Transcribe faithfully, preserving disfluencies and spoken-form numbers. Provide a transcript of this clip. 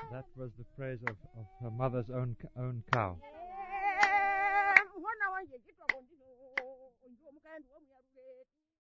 That was the praise of, of her mother's own own cow.